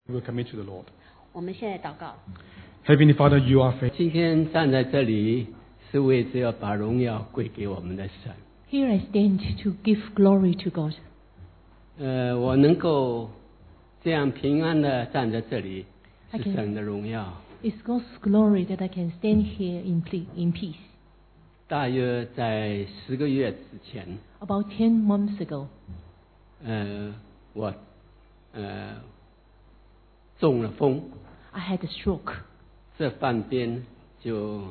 We'll commit to the Lord. 我们现在祷告。 Heavenly Father, you are faithful. 今天站在这里，是为着要把荣耀归给我们的神。 Here I stand to give glory to God. 我能够这样平安的站在这里，是 Okay. 神的荣耀。 It's God's glory that I can stand here in peace. 大约在10个月之前， About 10 months ago, 我中了风， I had a stroke. 这半边就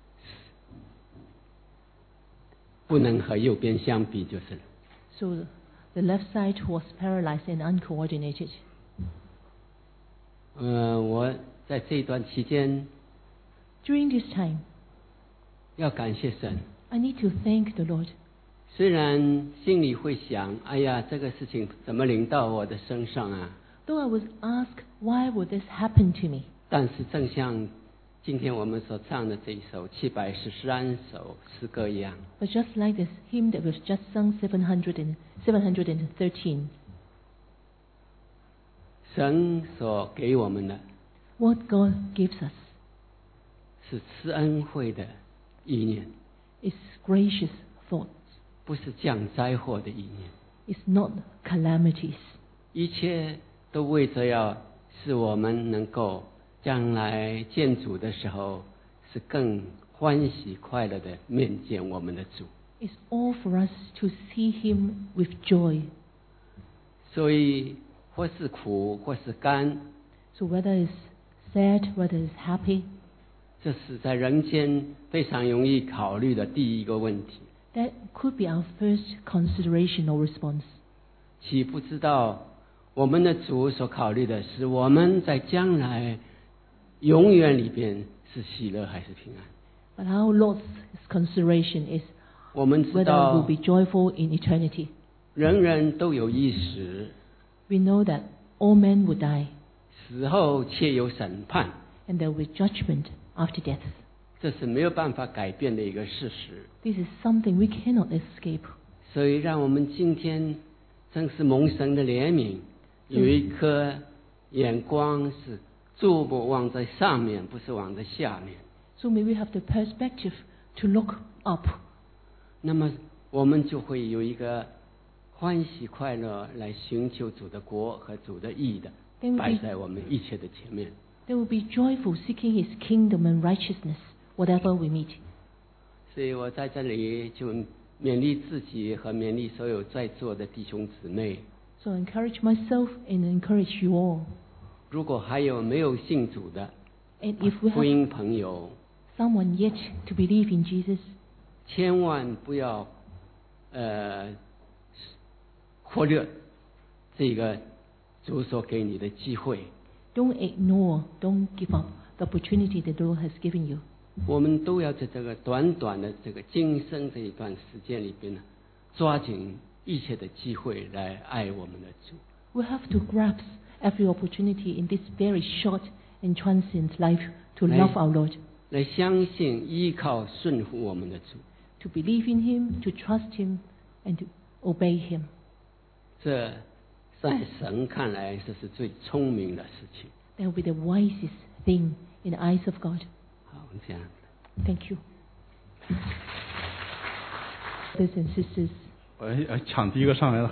不能和右边相比，就是了。 So the left side was paralyzed and uncoordinated. 我在这段期间 During this time, 要感谢神。 I need to thank the Lord. 虽然心里会想，哎呀，这个事情怎么临到我的身上啊？ Though I was asked, why would this happen to me? 但是正像今天我们所唱的这一首713首诗歌一样， But just like this hymn that was just sung 713, 神所给我们的 what God gives us 是慈恩惠的意念， is gracious thoughts. 不是降灾祸的意念。 It's not calamities. 一切都为着要使我们能够将来见主的时候，是更欢喜快乐的面见我们的主。 It's all for us to see Him with joy. 所以或是苦或是甘， So whether it's sad, whether it's happy, 这是在人间非常容易考虑的第一个问题。 that could be our first consideration or response. 岂不知道我们的主所考虑的是我们在将来永远里边是喜乐还是平安？ But our Lord's consideration is 我们知 whether 道 we'll be joyful in eternity. 人人都有一死， We know that all men will die, 死后且有审判， and there will be judgment after death. 这是没有办法改变的一个事实。 This is something we cannot escape. 所以让我们今天正是蒙神的怜悯，有一颗眼光是注目望在上面，不是望在下面。 So may we have the perspective to look up. 那么我们就会有一个欢喜快乐来寻求主的国和主的义的， Then we- 摆在我们一切的前面。 There will be joyful seeking His kingdom and righteousness, whatever we meet. 所以我在这里就勉励自己和勉励所有在座的弟兄姊妹， So I encourage myself and encourage you all. 如果还有没有信主的 And if we 福 have 音朋友， someone yet to believe in Jesus, 千万不要忽略这个主所给你的机会。 don't ignore, don't give up the opportunity that the Lord has given you. 我们都要在这个短短的这个今生这一段时间里边呢，抓紧一切的机会来爱我们的主。 We have to grasp every opportunity in this very short and transient life to Right. love our Lord, 来相信、依靠、顺服我们的主， to believe in Him, to trust Him, and to obey Him. 这在神看来这是最聪明的事情。 That will be the wisest thing in the eyes of God. 好，这样。 Thank you. Brothers and sisters, 我抢第一个上来的，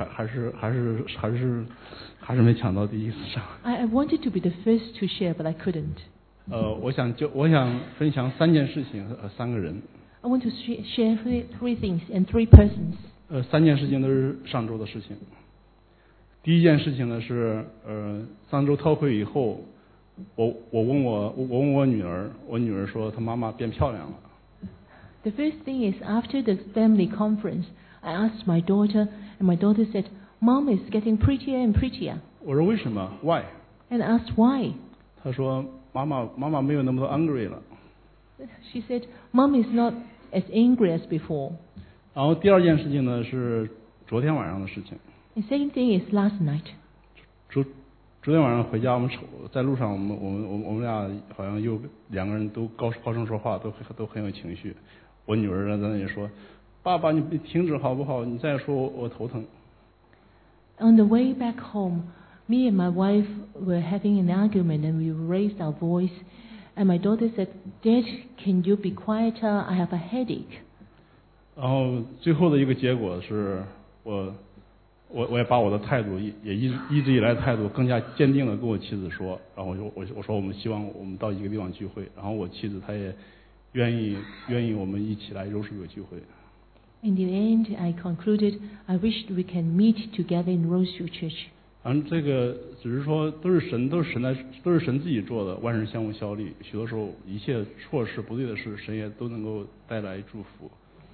还是没抢到第一次上。 I wanted to be the first to share, but I couldn't. 我想分享3件事情和3个人。 I want to share three things and 3 persons. 3件事情都是上周的事情。第一件事情呢是上周特会以后，我问我女儿，我女儿说她妈妈变漂亮了。 The first thing is after the family conference, I asked my daughter, and my daughter said, "Mom is getting prettier and prettier." 我说为什么 ？Why？ And I asked why. 她说妈妈没有那么多 angry 了。 She said, "Mom is not as angry as before." 然后第二件事情呢是昨天晚上的事情。 And second thing is last night. 昨天晚上回家，在路上，我们俩好像又2个人都高声说话，都很有情绪。我女儿在那里说：“爸爸，你停止好不好？你再说我头疼。” On the way back home, Me and my wife were having an argument and we raised our voice. And my daughter said, Dad, can you be quieter? I have a headache. 然后最后的一个结果是我也把我的态度也一直以来的态度更加坚定的跟我妻子说，然后我说我们希望我们到一个地方聚会，然后我妻子她也愿意我们一起来柔术有聚会。 In the end, I concluded I wished we can meet together in Roseville Church. 这个只是说都是神自己做的，万事相互效力。许多时候一切错事不对的事，神也都能够带来祝福。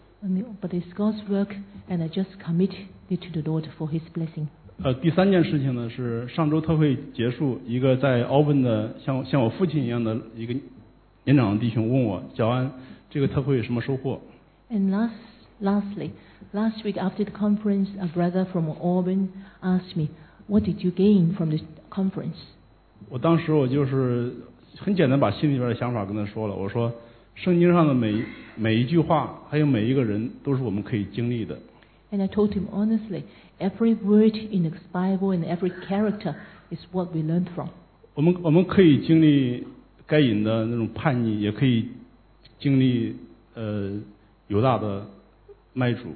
But it's God's work, and I just commit it to the Lord for His blessing. 第三件事情呢是上周特会结束，一个在奥本的像我父亲一样的一个年长的弟兄问我，小安这个特会有什么收获？ And lastly, last week after the conference, a brother from Auburn asked me, "What did you gain from the conference?" 我当时我就是很简单把心里边的想法跟他说了，我说圣经上的每一句话，还有每一个人，都是我们可以经历的。 And I told him honestly, every word in the Bible and every character is what we learn from. 我们可以经历该隐的那种叛逆，也可以经历犹大的卖主。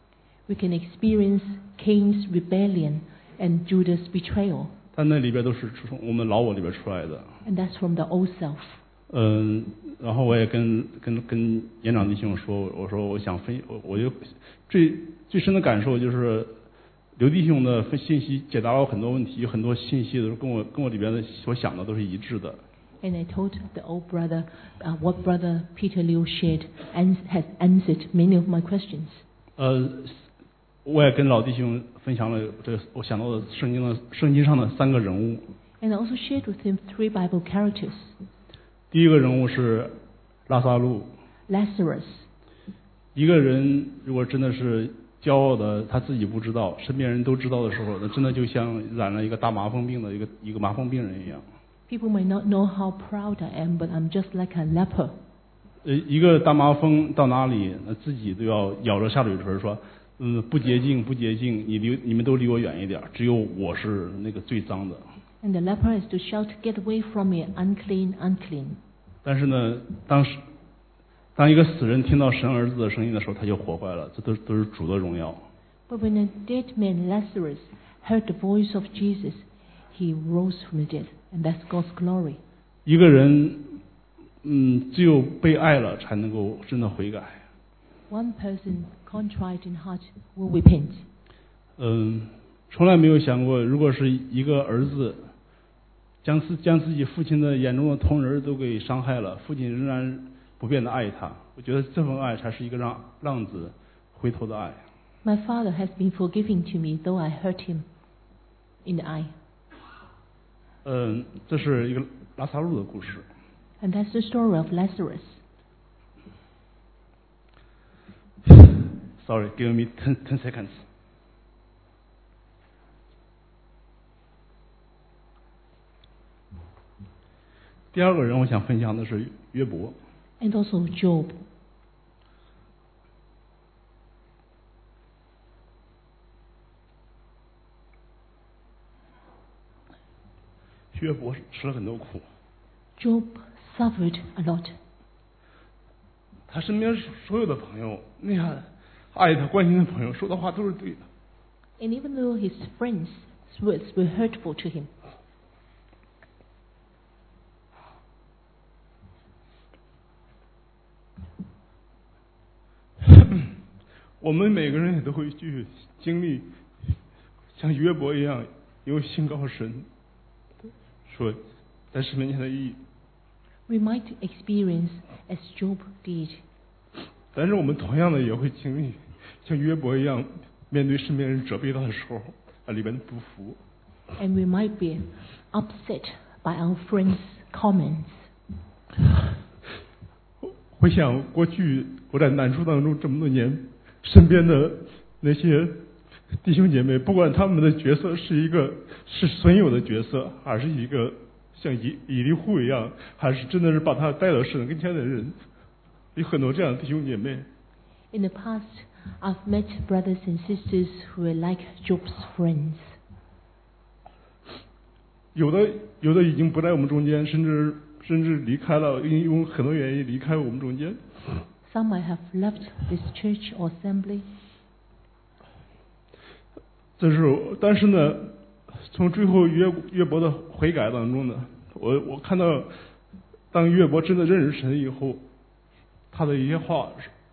We can experience Cain's rebellion and Judah's betrayal. 但那里边都是从我们老我里边出来的。 And that's from the old self. 然后我也跟年长弟兄说，我说我想我就最深的感受就是刘弟兄的信息解答了我很多问题，有很多信息都是跟我里边的所想的都是一致的。 And I told the old brother what brother Peter Liu shared and has answered many of my questions. 我也跟老弟兄分享了我想到的圣经上的3个人物。 And I also shared with him 3 Bible characters. 第一个人物是拉撒路。 Lazarus. 一个人如果真的是骄傲的，他自己不知道，身边人都知道的时候，那真的就像染了一个大麻风病的一个麻风病人一样。 People may not know how proud I am, but I'm just like a leper. 一个大麻风到哪里，那自己都要咬着下嘴唇说，不洁净，不洁净，你们都离我远一点，只有我是那个最脏的。 And the leper is to shout, "Get away from me, unclean, unclean." 但是呢，当一个死人听到神儿子的声音的时候，他就活坏了，这都是主的荣耀。 But when a dead man, Lazarus, heard the voice of Jesus, he rose from the dead, and that's God's glory. 一个人，只有被爱了，才能够真的悔改。 One person contrite in heart will repent. 从来没有想过，如果是一个儿子将自己父亲的眼中的同人都给伤害了，父亲仍然不变的爱他，我觉得这份爱才是一个让浪子回头的爱。 My father has been forgiving to me, though I hurt him in the eye. 这是一个拉撒路的故事。 And that's the story of Lazarus. Sorry, give me 10 seconds. 第二个人我想分享的是约伯。 And also Job. 约伯吃了很多苦。 Job suffered a lot. 他身边所有的朋友，那样爱他、关心的朋友，说的话都是对的。 And even though his friends' words were hurtful to him. 我们每个人也都会去经历像约伯一样有信靠神，说在神面前的意义。 We might experience as Job did. 但是我们同样的也会经历像约伯一样，面对身边人责备他的时候，里面不服。 And we might be upset by our friends' comments. 回想过去我在难处当中这么多年，身边的那些弟兄姐妹，不管他们的角色是损友的角色，还是一个像以利户一样，还是真的是把他带到神跟前的人，有很多这样的弟兄姐妹。 In the past, I've met brothers and sisters who were like Job's friends. 有的已经不在我们中间，甚至离开了，因很多原因离开我们中间。 Some might have left this church or assembly. 但是呢，从最后约伯的悔改当中呢，我看到，当约伯真的认识神以后，他的一些话。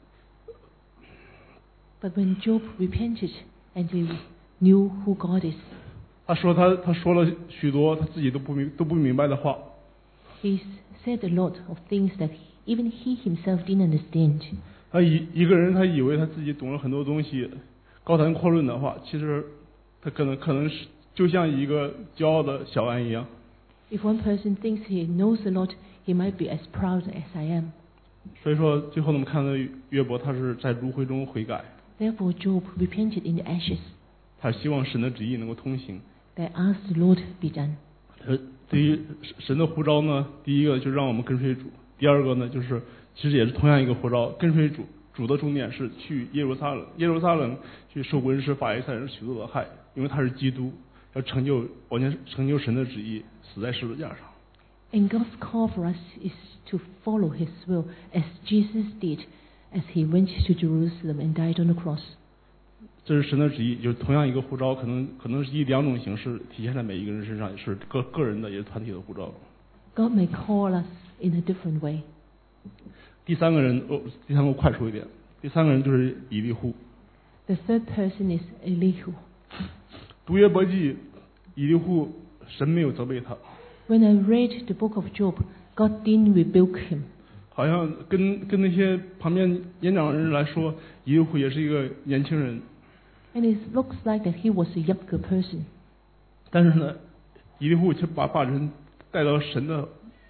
But when Job repented and he knew who God is, 他说了许多他自己都不明白的话。 He said a lot of things that even he himself didn't understand. 一个人他以为他自己懂了很多东西，高谈阔论的话，其实他可能是就像一个骄傲的小安一样。 If one person thinks he knows a lot, he might be as proud as I am. 所以说，最后我们看到约伯，他是在炉灰中悔改。 Therefore, Job repented in the ashes. 他希望神的旨意能够通行。 They asked the Lord be done. 对于神的呼召呢，第一个就让我们跟随主，第二个呢就是其实也是同样一个呼召，跟随主。主的重点是去耶路撒冷去受文士法利赛人许多的害，因为他是基督，要完全成就神的旨意，死在十字架上。 And God's call for us is to follow His will, as Jesus did, as He went to Jerusalem and died on the cross. 这是神的旨意，就是同样一个呼召，可能是以两种形式体现在每一个人身上，也是个人的，也是团体的呼召。 God may call us in a different way. 第三个我快说一点。第三个人就是以利户。 The third person is Elihu. 读约伯记，以利户神没有责备他。 When I read the book of Job, God didn't rebuke him. 好像跟那些旁边年长人来说，以利户也是一个年轻人。 And it looks like that he was a younger person. 但是呢，以利户却把人带到神的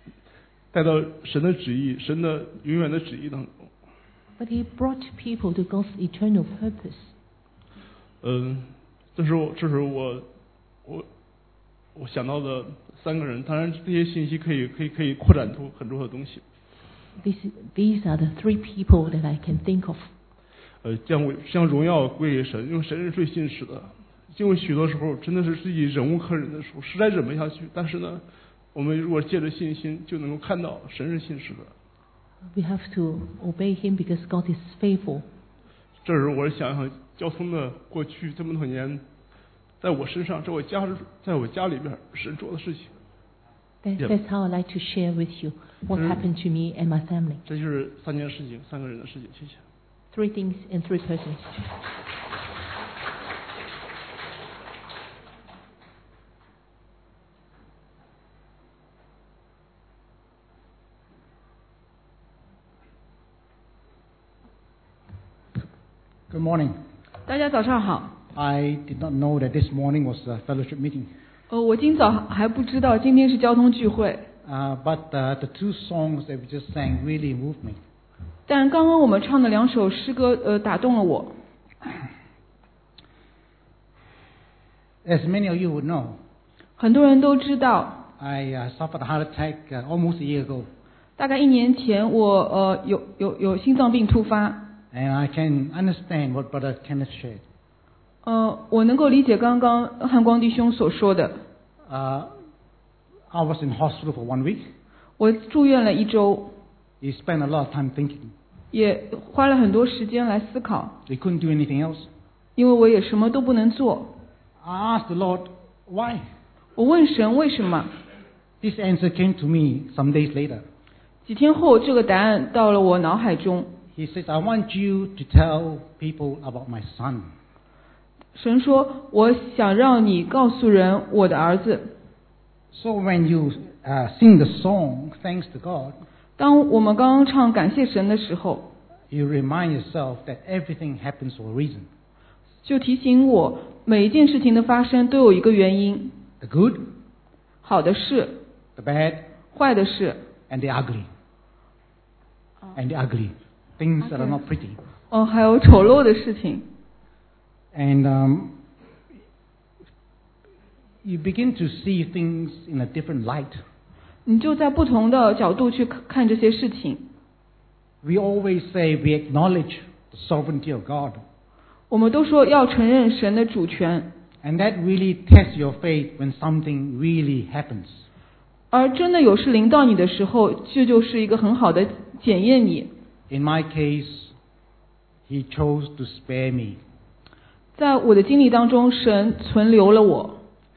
旨意，神的永远的旨意当中。 But he brought people to God's eternal purpose. 这是我想到的三个人。当然，这些信息可以扩展出很多的东西。 These are the three people that I can think of. 将荣耀归给神，因为神是最信实的。因为许多时候真的是自己忍无可忍的时候，实在忍不下去。但是呢，我们如果借着信心，就能够看到神是信实的。 We have to obey Him because God is faithful. 这是我想想交通的过去这么多年，在我身上，在我家里边神做的事情。 That's how I like to share with you what happened to me and my family. 这就是三件事情，三个人的事情。谢谢。 Three things and three persons. Good morning. 大家早上好。 I did not know that this morning was a fellowship meeting. 我今早还不知道今天是交通聚会。 But the two songs that we just sang really moved me. 但刚刚我们唱的两首诗歌，打动了我。 As many of you would know, 很多人都知道。 I suffered a heart attack almost a year ago. 大概1年前，我有心脏病突发。 And I can understand what Brother Kenneth shared. 我能够理解刚刚汉光弟兄所说的。 I was in hospital for 1 week. 我住院了1周。 He spent a lot of time thinking. 也花了很多时间来思考。 He couldn't do anything else. 因为我也什么都不能做。 I asked the Lord, why? 我问神为什么。 This answer came to me some days later. 几天后，这个答案到了我脑海中。 He says, I want you to tell people about my son. 神说，我想让你告诉人我的儿子。 So when you sing the song, thanks to God, 当我们刚刚唱感谢神的时候， you remind yourself that everything happens for a reason. 就提醒我每一件事情的发生都有一个原因。 The good, 好的事， the bad, 坏的事， and the ugly. And the ugly. Things that are not pretty. 还有丑陋的事情。 And you begin to see things in a different light. 你就在不同的角度去看这些事情。 We always say we acknowledge the sovereignty of God. 我们都说要承认神的主权。 And that really tests your faith when something really happens. 而真的有事临到你的时候，这就是一个很好的检验你。 In my case, He chose to spare me. 在我的经历当中，神存留了我。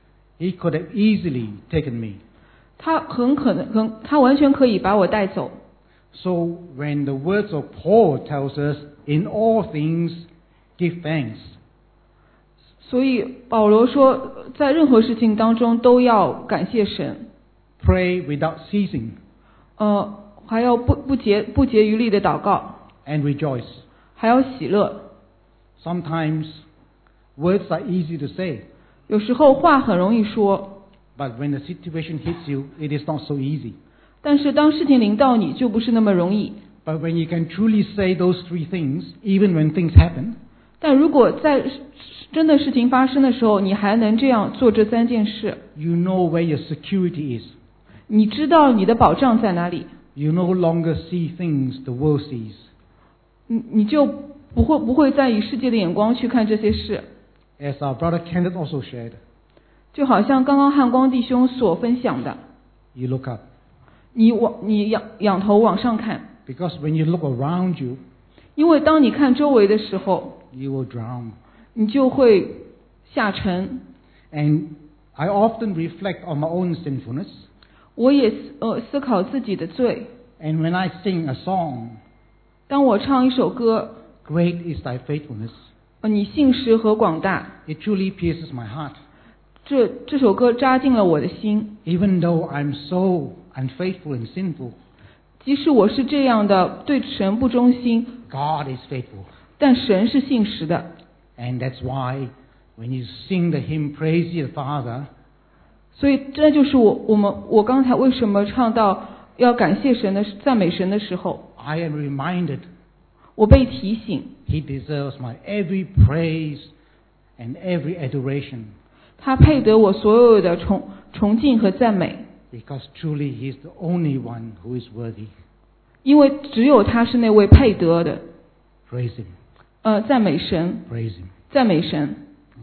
He could have easily taken me. 他完全可以把我带走。 So when the words of Paul tells us, in all things give thanks. 所以保罗说，在任何事情当中都要感谢神。 Pray without ceasing. 还要不竭余力的祷告。 And rejoice. 还要喜乐。 Sometimes words are easy to say. 有时候话很容易说。 But when the situation hits you, it is not so easy. 但是当事情临到你，就不是那么容易。 But when you can truly say those three things, even when things happen, 但如果在真的事情发生的时候，你还能这样做这3件事， you know where your security is. 你知道你的保障在哪里。 You no longer see things the world sees. 你就不会再以世界的眼光去看这些事。 As our brother Kenneth also shared, 就好像刚刚汉光弟兄所分享的， you look up. 你仰头往上看， Because when you look around you, 因为当你看周围的时候， you will drown. 你就会下沉。 And I often reflect on my own sinfulness. 我也思考自己的罪。 And when I sing a song, 当我唱一首歌， Great is thy faithfulness, 你信实和广大， it truly pierces my heart. 这首歌扎进了我的心。 Even though I'm so unfaithful and sinful, 即使我是这样的对神不忠心， God is faithful. 但神是信实的。 And that's why when you sing the hymn Praise Ye the Father, 所以这就是我刚才为什么唱到要感谢神的赞美神的时候， I am reminded 我被提醒 He deserves my every praise and every adoration. 他配得我所有的崇敬和赞美， Because truly He is the only one who is worthy. 因为只有他是那位配得的。 Praise Him. 赞美神， Praise Him. 赞美神。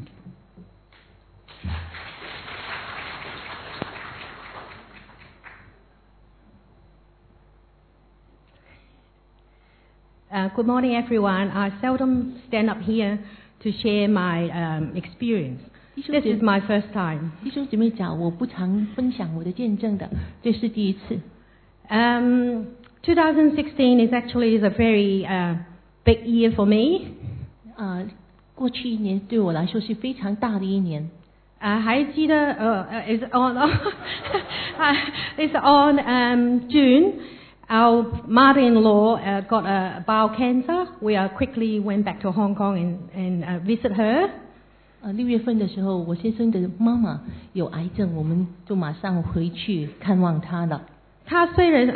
Good morning, everyone. I seldom stand up here to share my experience. This is my first time. 弟兄姊妹讲，我不常分享我的见证的，这是第一次。 2016 is actually a very big year for me. 过去一年对我来说是非常大的一年。 还记得is on June. Our mother-in-law got a bowel cancer. We quickly went back to Hong Kong and visit her. 6月份的时候，我先生的妈妈有癌症，我们就马上回去看望她了。 她虽然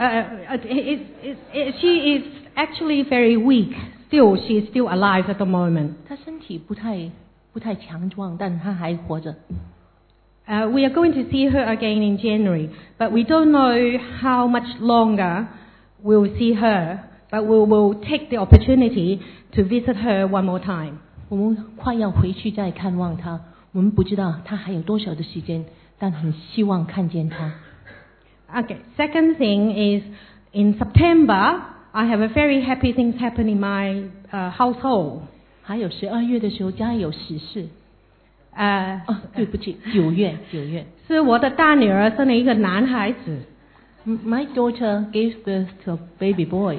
she is actually very weak. Still, she is still alive at the moment. 她身体不太强壮，但她还活着。 We are going to see her again in January, but we don't know how much longer we'll see her. But we will take the opportunity to visit her one more time. 我们快要回去再看望她，我们不知道她还有多少的时间，但很希望看见她。 Okay. Second thing is in September, I have a very happy things happen in my household. 还有12月的时候，家有喜事。对不起，9月。 是我的大女儿生了一个男孩子。 My daughter gave birth to a baby boy.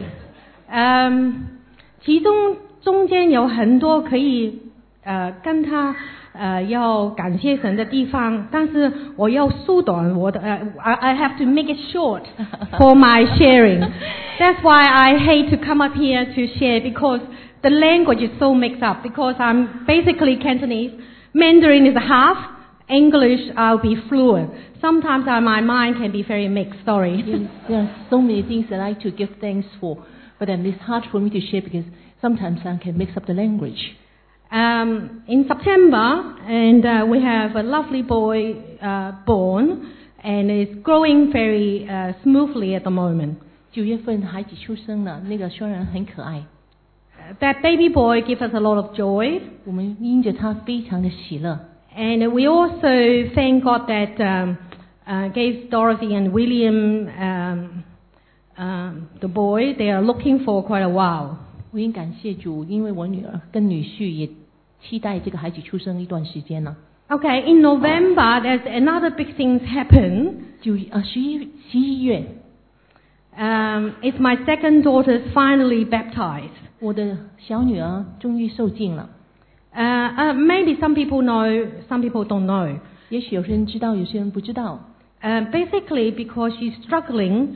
其中间有很多可以跟他要感谢神的地方，但是我要缩短我的I have to make it short for my sharing. That's why I hate to come up here to share because the language is so mixed up. Because I'm basically Cantonese, Mandarin is half, English I'll be fluent. Sometimes my mind can be very mixed. Sorry. There are so many things that I like to give thanks for, but then it's hard for me to share because sometimes I can mix up the language. In September, and we have a lovely boy born, and it's growing very smoothly at the moment. 9月份孩子出生了，那个虽然很可爱。 That baby boy gives us a lot of joy. 我们因着他非常的喜乐。 And we also thank God that gave Dorothy and William the boy. They are looking for quite a while. 我也感谢主，因为我女儿跟女婿也期待这个孩子出生一段时间了。 Okay, in November, there's another big thing happen. 11月， It's my second daughter finally baptized. 我的小女儿终于受浸了。 Maybe some people know, some people don't know. 也许有些人知道，有些人不知道。 Basically, because she's struggling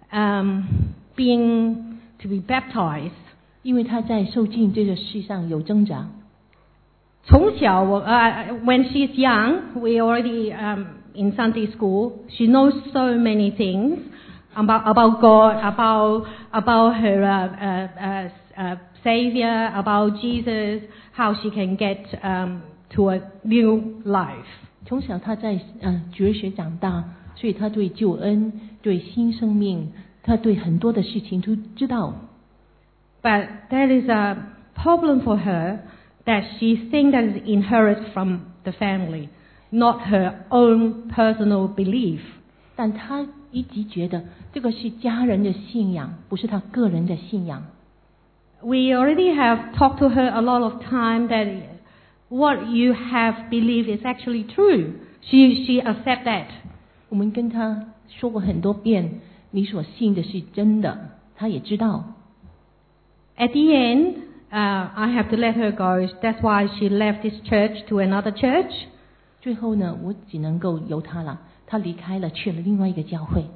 being to be baptized. 因为她在受浸这个事上有挣扎。 从小when she's young, we already in Sunday school. She knows so many things about God, about her Savior, about Jesus, how she can get to a new life. 从小她在绝学长大，所以她对救恩、对新生命，她对很多的事情都知道。 But there is a problem for her that she thinks that is inherited from the family, not her own personal belief. 但她一直觉得这个是家人的信仰，不是她个人的信仰。 We already have talked to her a lot of time that what you have believed is actually true. She accept that. 我们跟她说过很多遍，你所信的是真的，她也知道。 At the end, I have to let her go. That's why she left this church to another church. 最后呢，我只能够由她了，她离开了，去了另外一个教会。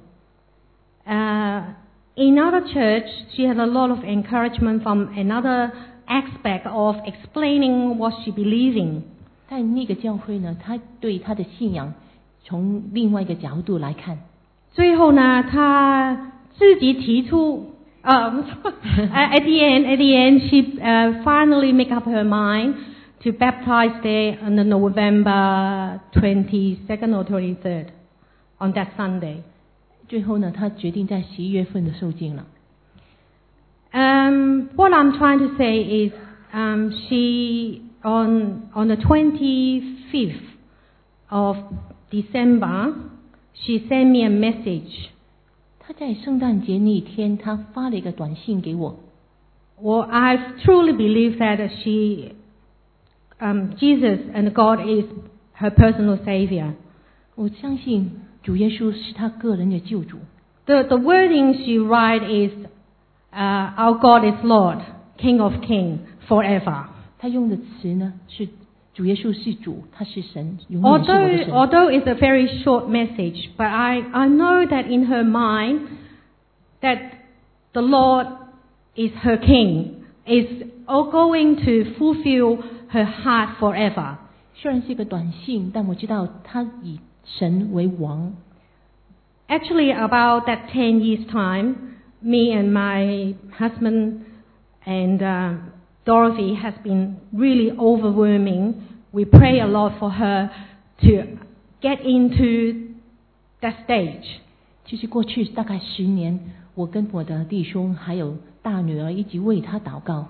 In other church, she had a lot of encouragement from another aspect of explaining what she believes in. 在那个教会呢，她对她的信仰从另外一个角度来看。 最后呢，她自己提出at the end, she finally make up her mind to baptize there on the November 22nd or 23rd on that Sunday. 最后呢，她决定在11月份的受浸了。 What I'm trying to say is, she on the 25th of December, she sent me a message. 她在圣诞节那一天，她发了一个短信给我。 Well, I truly believe that she, Jesus and God is her personal savior. 我相信主耶稣是她个人的救主。 The wording she write is, our God is Lord, King of Kings, forever. 她用的词呢是主耶稣是主，他是神，永远是我的神。 Although it's a very short message, but I know that in her mind that the Lord is her King, is going to fulfill her heart forever. 虽然是一个短信，但我知道他以神为王。 Actually, about that 10 years time, me and my husband and Dorothy has been really overwhelming. We pray a lot for her to get into that stage. 其实过去大概10年，我跟我的弟兄还有大女儿一起为她祷告。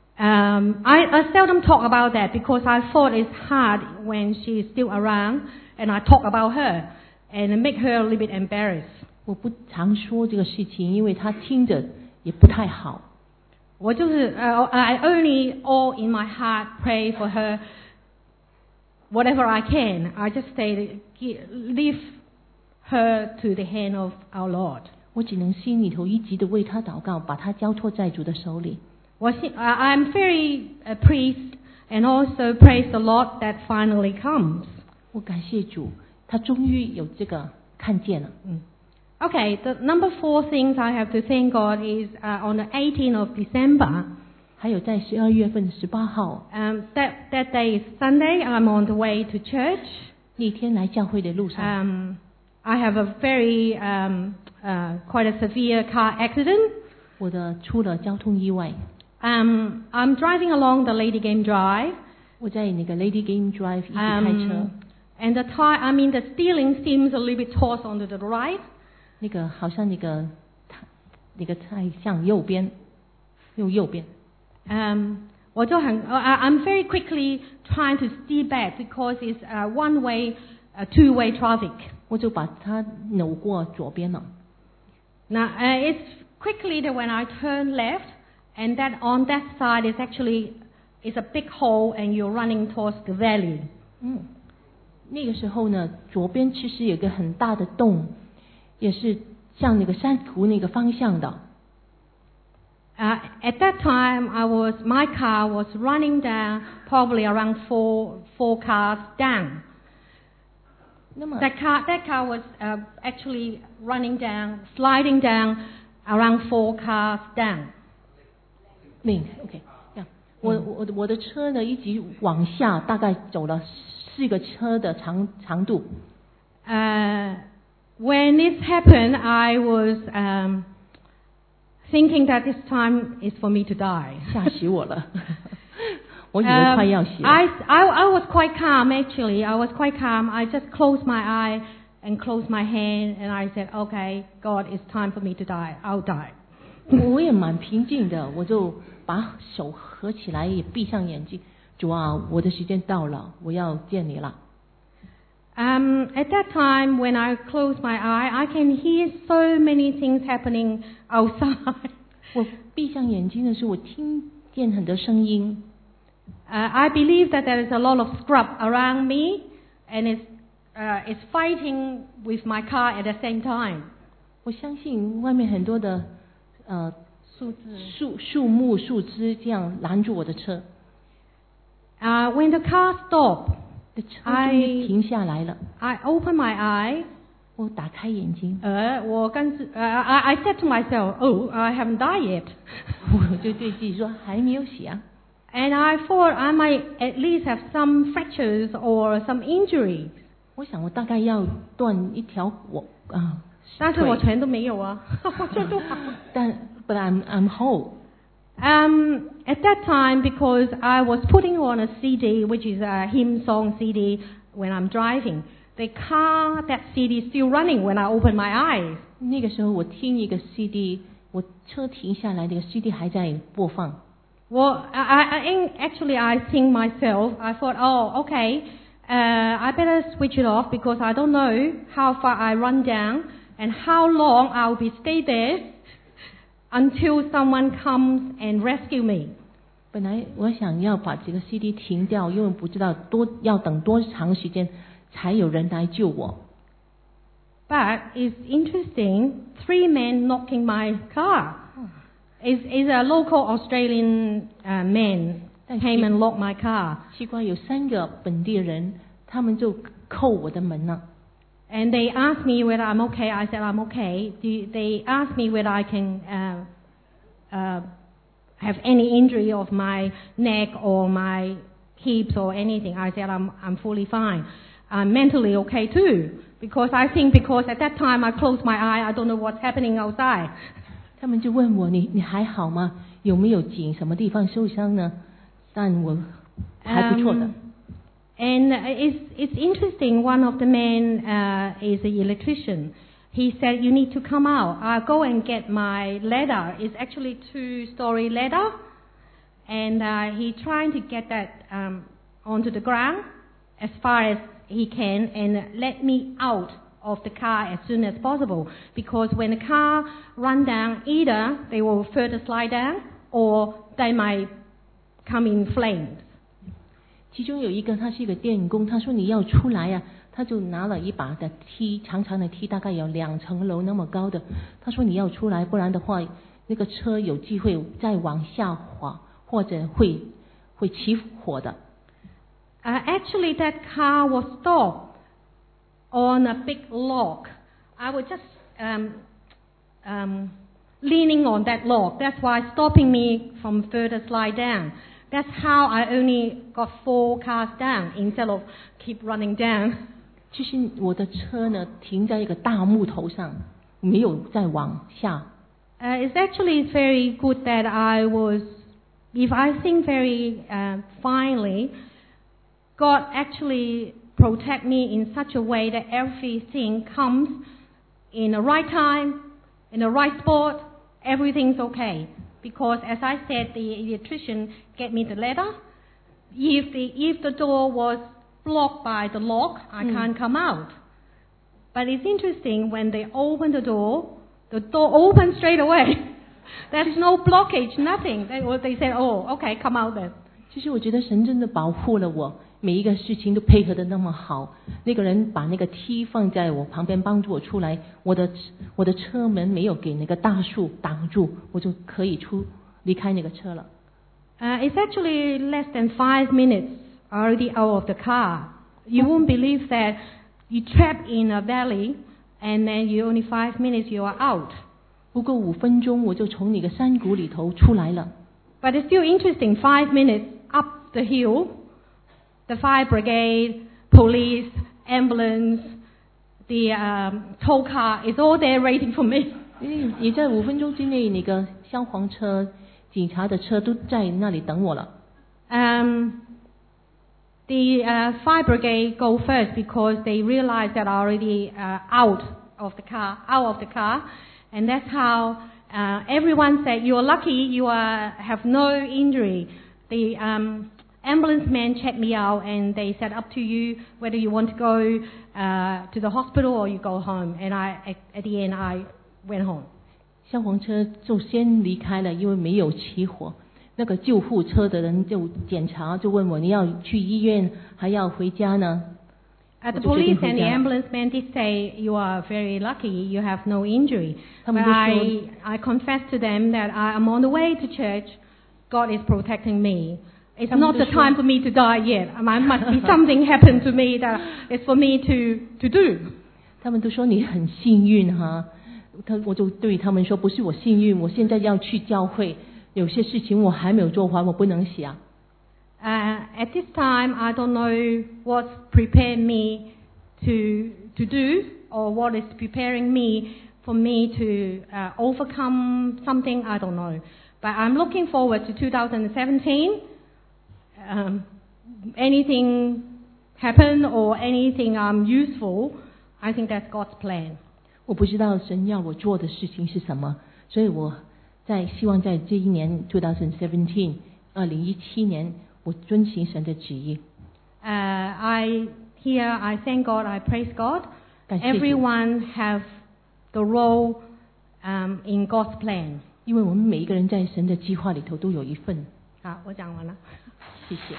I seldom talk about that because I thought it's hard when she's still around and I talk about her and make her a little bit embarrassed. 我不常说这个事情，因为她听着也不太好。 我就是I only all in my heart pray for her whatever I can. I just say leave her to the hand of our Lord. 我只能心里头一直的为她祷告，把她交托在主的手里。 I'm very pleased and also praise the Lord that finally comes. 我感谢主，她终于有这个看见了。 Okay, the number 4 things I have to thank God is on the 18th of December. 还有在12月份18号。 That day is Sunday. I'm on the way to church. 那天来教会的路上。 I have a very quite a severe car accident. 我的出了交通意外。 I'm driving along the Lady Game Drive. 我在那个 Lady Game Drive 一直开车。 And the steering seems a little bit tossed onto the right. 那个好像那个太向右边，右边。 I'm very quickly trying to steer back because it's one-way, two-way traffic. 我就把它扭过左边了。 Now, it's quickly that when I turn left, and that on that side is actually is a big hole, and you're running towards the valley. 那个时候呢，左边其实有个很大的洞，也是向那个山谷那个方向的。 At that time, my car was running down, probably around four cars down. 那么 That car was actually running down, sliding down around 4 cars down. OK， 我的车呢一直往下，大概走了4个车的长度。 When this happened, I was thinking that this time is for me to die. 吓死我了，我以为快要死了。 I was quite calm actually. I was quite calm. I just closed my eye and closed my hand, and I said, "Okay, God, it's time for me to die. I'll die." 我也蛮平静的，我就把手合起来，也闭上眼睛。主啊，我的时间到了，我要见你了。 At that time, when I closed my eye, I can hear so many things happening outside. 我闭上眼睛的时候，我听见很多声音。 I believe that there is a lot of scrub around me, and it's fighting with my car at the same time. 我相信外面很多的树木树枝这样拦住我的车。 When the car stopped, 车终于停下来了。 I opened my eye. 我打开眼睛。 I said to myself, "Oh, I haven't died yet." 我就对自己说还没有死啊。 And I thought I might at least have some fractures or some injuries. 我想我大概要断一条但是我全都没有啊，我全都好。 But I'm whole. At that time, because I was putting on a CD, which is a hymn song CD, when I'm driving, that CD is still running when I open my eyes. 那个时候我听一个 CD， 我车停下来，那个 CD 还在播放。 Well, I think myself. I thought, oh, okay, I better switch it off because I don't know how far I run down and how long I'll be stay there until someone comes and rescue me. 本来我想要把这个 CD 停掉，因为不知道要等多长时间才有人来救我。 But it's interesting. 3 men knocking my car. Is a local Australian man came and locked my car. 奇怪，有3个本地人，他们就扣我的门了。 And they asked me whether I'm okay. I said I'm okay. They asked me whether I can have any injury of my neck or my hips or anything. I said I'm fully fine. I'm mentally okay too because at that time I closed my eye. I don't know what's happening outside. 他们就问我你还好吗？有没有颈什么地方受伤呢？但我还不错的。 And it's interesting. One of the men is an electrician. He said, "You need to come out. I'll go and get my ladder. It's actually 2-story ladder, and he trying to get that onto the ground as far as he can, and let me out of the car as soon as possible. Because when the car run down, either they will further slide down, or they might come in flames." 其中有一个他是一个电工，他说你要出来呀，他就拿了一把的梯，长长的梯，大概有2层楼那么高的。他说你要出来，不然的话，那个车有机会再往下滑，或者会起火的。 Actually, that car was stopped on a big log. I was just leaning on that log. That's why stopping me from further slide down. That's how I only got 4 cars down instead of keep running down. 其实我的车呢停在一个大木头上，没有再往下。 It's actually very good that if I think very finely, God actually protect me in such a way that everything comes in the right time, in the right spot, everything's okay. because, as I said, the electrician gave me the letter. If the door was blocked by the lock, I can't come out. But it's interesting, when they open the door opens straight away. There's no blockage, nothing. They said, oh, okay, come out then. 其实我觉得神真的保护了我，每一个事情都配合的那么好。那个人把那个梯放在我旁边帮助我出来，我的车门没有给那个大树挡住，我就可以离开那个车了。 It's actually less than 5 minutes already out of the car. You won't believe that you trapped in a valley and then you only 5 minutes you are out. 不过5分钟我就从那个山谷里头出来了。 But it's still interesting, 5 minutes up the hill, the fire brigade, police, ambulance, the tow car is all there waiting for me. 也在5分钟之内，那个消防车、警察的车都在那里等我了。 The fire brigade go first because they realize that I'm already out of the car, and that's how everyone said, "You are lucky. You have no injury." The ambulance man checked me out, and they said, "Up to you whether you want to go to the hospital or you go home." And at the end, I went home. 消防车就先离开了，因为没有起火。那个救护车的人就检查，就问我你要去医院还要回家呢？ The police and the ambulance man did say you are very lucky, you have no injury. But I confessed to them that I am on the way to church. God is protecting me. It's not the time for me to die yet. I must be something happened to me that is for me to do. 他们都说你很幸运哈，我就对他们说不是我幸运，我现在要去教会，有些事情我还没有做完，我不能想。 At this time, I don't know what's prepared me to do or what is preparing me for me to overcome something. I don't know, but I'm looking forward to 2017. Anything happen or anything useful, I think that's God's plan. 我不知道神要我做的事情是什么，所以我希望在这一年2017 2017年。我遵行神的旨意。 I thank God, I praise God. Everyone have the role in God's plan. 因为我们每一个人在神的计划里头都有一份。 好，我讲完了。 谢谢。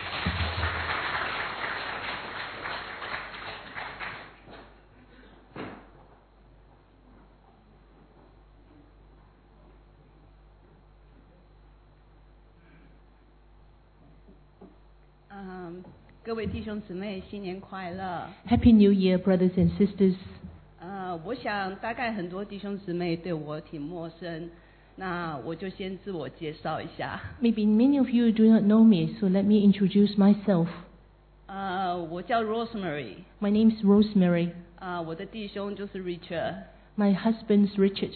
各位弟兄姊妹，新年快乐 ！Happy New Year, brothers and sisters. 我想大概很多弟兄姊妹对我挺陌生，那我就先自我介绍一下。 Maybe many of you do not know me, so let me introduce myself. 我叫 Rosemary. My name is Rosemary. 我的弟兄就是 Richard. My husband's Richard.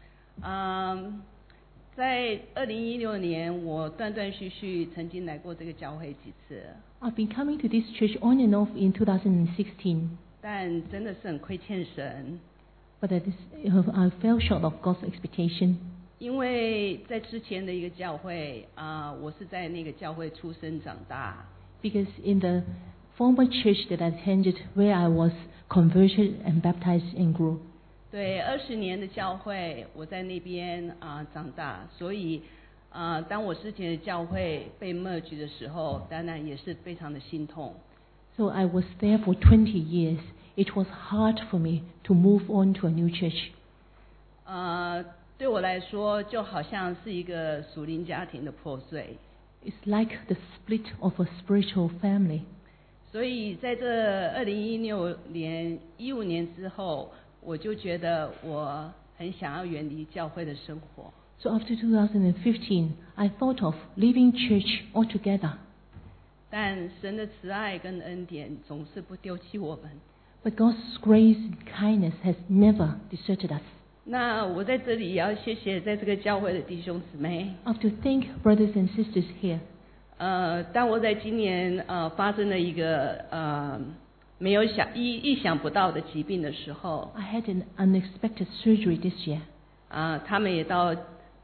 在2016年，我断断续续曾经来过这个教会几次。 I've been coming to this church on and off in 2016. 但真的是很亏欠神。 But I fell short of God's expectation. 因为在之前的一个教会我是在那个教会出生长大。 Because in the former church that I attended, where I was converted and baptized and grew. 对，20年的教会，我在那边长大，所以当我之前的教会被 merge 的时候，当然也是非常的心痛。 So I was there for 20 years. It was hard for me to move on to a new church. 对我来说，就好像是一个属灵家庭的破碎。 It's like the split of a spiritual family. 所以在这2016年、15年之后。我就觉得我很想要远离教会的生活。 So after 2015, I thought of leaving church altogether. 但神的慈爱跟恩典总是不丢弃我们。 But God's grace and kindness has never deserted us. 那我在这里也要谢谢在这个教会的弟兄姊妹。 I have to thank brothers and sisters here. 当我在今年发生了一个没有意想不到的疾病的时候 I had an unexpected surgery this year. 他们也到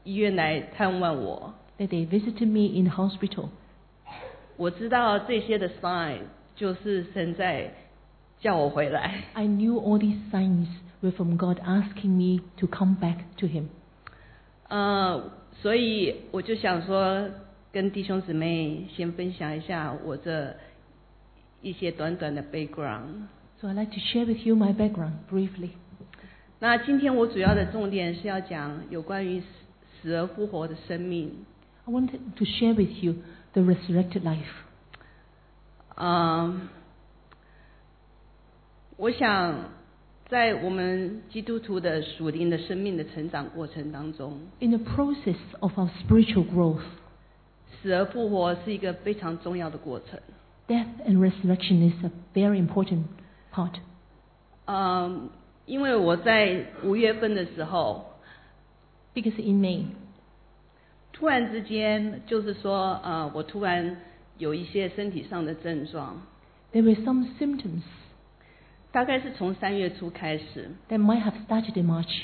医院来探望我。 that they visited me in the hospital. 我知道这些的 sign 就是神在叫我回来。 I knew all these signs were from God asking me to come back to Him. 所以我就想说，跟弟兄姊妹先分享一下我这一些短短的 background。 So I'd like to share with you my background briefly. 那今天我主要的重点是要讲有关于死而复活的生命。 I wanted to share with you the resurrected life. 我想在我们基督徒的属灵的生命的成长过程当中， In the process of our spiritual growth, 死而复活是一个非常重要的过程。 death and resurrection is a very important part. 因为我在5月份的时候， Because in May, 突然之间就是说，我突然有一些身体上的症状， there were some symptoms 大概是从3月初开始。 that might have started in March.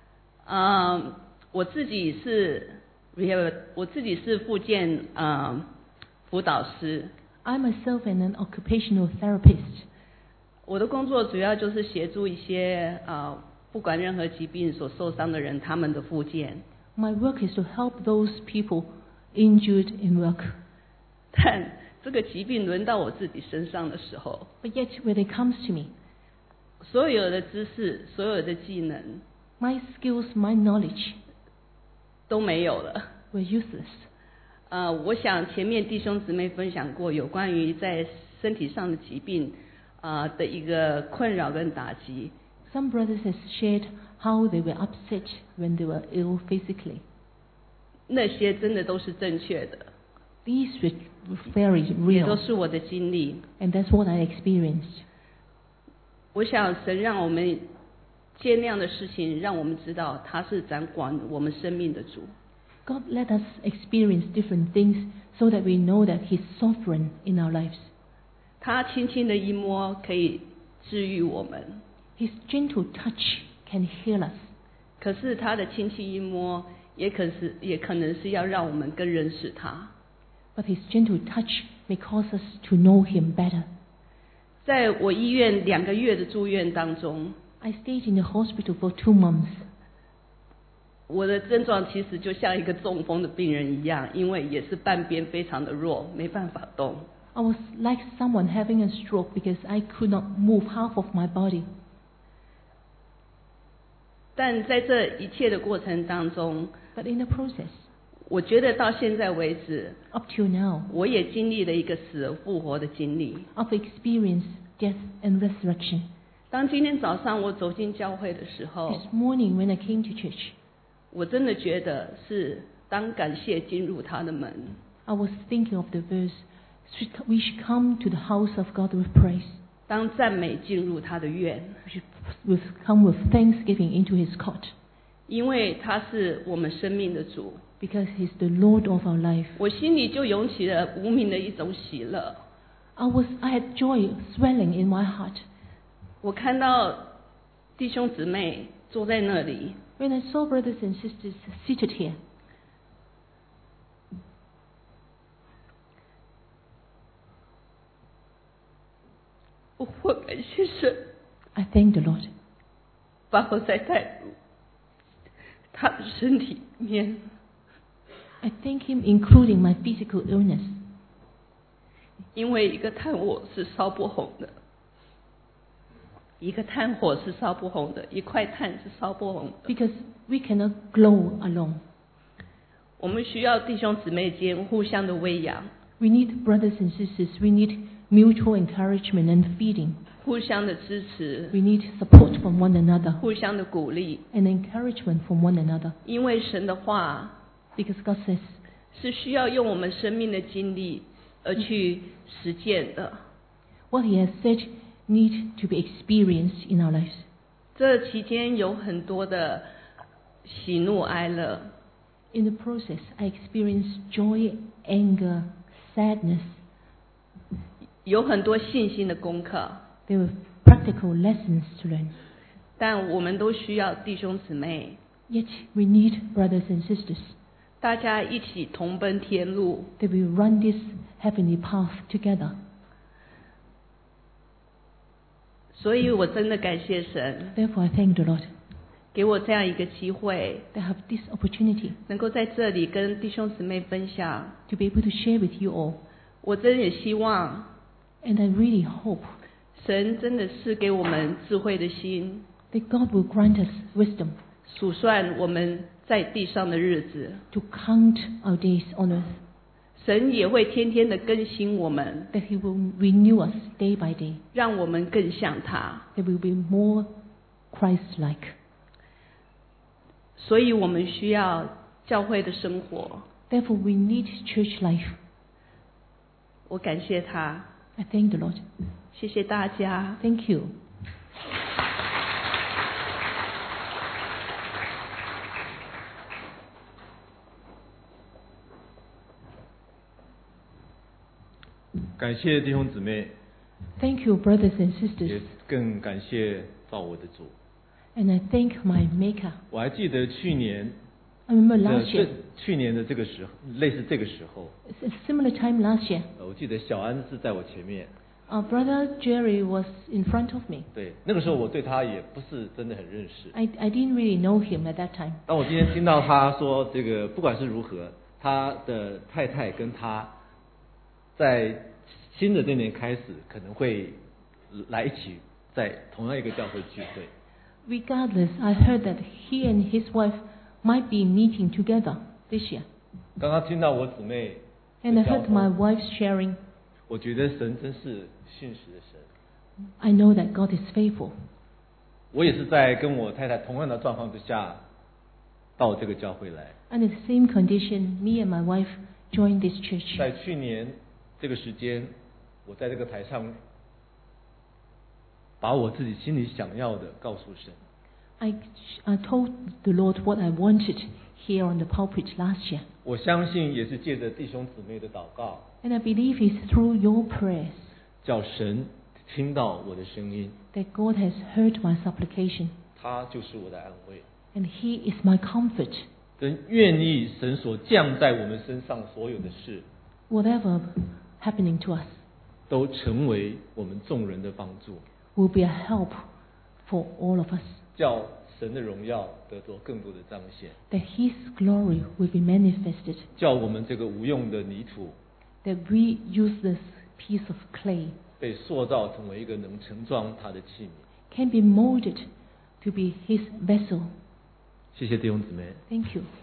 我自己是复健辅导师， I myself am an occupational therapist. 我的工作主要就是协助一些不管任何疾病所受伤的人，他们的复健。 My work is to help those people injured in work. 但这个疾病轮到我自己身上的时候， But yet when it comes to me, 所有的知识、所有的技能 my skills, my knowledge 都没有了。 were useless. 我想前面弟兄姊妹分享过有关于在身体上的疾病的一个困扰跟打击。 Some brothers have shared how they were upset when they were ill physically. 那些真的都是正确的， These were very 也都 real, 是我的经历。 and that's what I experienced. 我想神让我们见那样的事情，让我们知道他是掌管我们生命的主。 God let us experience different things so that we know that He's sovereign in our lives. 他轻轻的一摸可以治愈我们， His gentle touch can heal us. 可是他的轻轻一摸也可能是要让我们更认识他。 But His gentle touch may cause us to know Him better. 在我医院2个月的住院当中， I stayed in the hospital for 2 months. 我的症状其实就像一个中风的病人一样，因为也是半边非常的弱，没办法动。 I was like someone having a stroke because I could not move half of my body. 但在这一切的过程当中， But in the process, 我觉得到现在为止， up till now, 我也经历了一个死而复活的经历。 I've experienced death and resurrection. 当今天早上我走进教会的时候， This morning when I came to church, 我真的觉得是当感谢进入他的门， I was thinking of the verse, we should come to the house of God with praise. 当赞美进入他的院， We should come with thanksgiving into His court. 因为他是我们生命的主。 Because He's the Lord of our life. 我心里就涌起了无名的一种喜乐。 I had joy swelling in my heart. 我看到弟兄姊妹坐在那里， When I saw brothers and sisters seated here, 我感谢神， I thank the Lord. 把我再带入他的身体里面。 I thank Him including my physical illness. 因为一个炭火是烧不红的，一个炭火是烧不红的，一块炭是烧不红的。 Because we cannot glow alone. 我们需要弟兄姊妹间互相的喂养， We need brothers and sisters. We need mutual encouragement and feeding. 互相的支持， We need support from one another 互相的鼓励。 and encouragement from one another. 因为神的话 Because God says 是需要用我们生命的经历而去实践的。 what He has said need to be experienced in our lives. 这期间有很多的喜怒哀乐， In the process, I experienced joy, anger, sadness. 有很多信心的功课， There were practical lessons to learn. 但我们都需要弟兄姊妹 Yet we need brothers and sisters 大家一起同奔天路。 that will run this heavenly path together. 所以我真的感谢神， Therefore, I thank the Lord 给我这样一个机会， that I have this opportunity 能够在这里跟弟兄姊妹分享。 to be able to share with you all. 我真的也希望 And I really hope 神真的是给我们智慧的心， that God will grant us wisdom 数算我们在地上的日子。 to count our days on earth, 神也会天天的更新我们， that He will renew us day by day, 让我们更像他。 that we will be more Christ-like. 所以我们需要教会的生活。 Therefore, we need church life. 我感谢他， I thank the Lord. 谢谢大家。 Thank you. 感谢弟兄姊妹， Thank you, brothers and 也 sisters. 更感谢造我的主。 And I thank my Maker. 我还记得去年 I remember 的 last year, 去年的这个时候，类似这个时候， a similar time last year, 我记得小安是在我前面， our brother Jerry was in front of me. 对，那个时候我对他也不是真的很认识。 I didn't really know him at that time. 当我今天听到他说这个，不管是如何，他的太太跟他在新的这年开始可能会来一起在同样一个教会聚会。 Regardless, I heard that he and his wife might be meeting together this year. 刚刚听到我姊妹 And I 的交 heard my 通， wife's sharing. 我觉得神真是信实的神。 I know that God is faithful. 我也是在跟我太太同样的状况之下，到这个教会来。 And in the same condition, me and my wife joined this church. 在去年这个时间，我在这个台上，把我自己心里想要的告诉神。 I told the Lord what I wanted here on the pulpit last year. 我相信也是借着弟兄姊妹的祷告， And I believe it's through your prayers 叫神听到我的声音， that God has heard my supplication. 他就是我的安慰。 And He is my comfort. 真愿意神所降在我们身上所有的事， Whatever happening to us 都成为我们众人的帮助， will be a help for all of us. 叫神的荣耀得到更多的彰显， That His glory will be manifested. 叫我们这个无用的泥土 That we useless piece of clay 被塑造成为一个能盛装他的器皿。 can be molded to be His vessel. 谢谢弟兄姊妹。 Thank you.